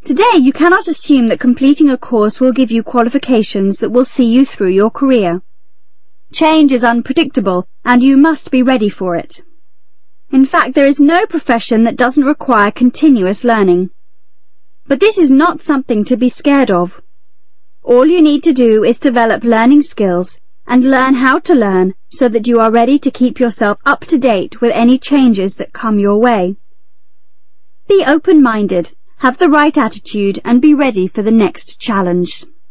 Today, you cannot assume that completing a course will give you qualifications that will see you through your career. Change is unpredictable, and you must be ready for it. In fact, there is no profession that doesn't require continuous learning. But this is not something to be scared of. All you need to do is develop learning skills and learn how to learn so that you are ready to keep yourself up to date with any changes that come your way. Be open-minded, have the right attitude, and be ready for the next challenge.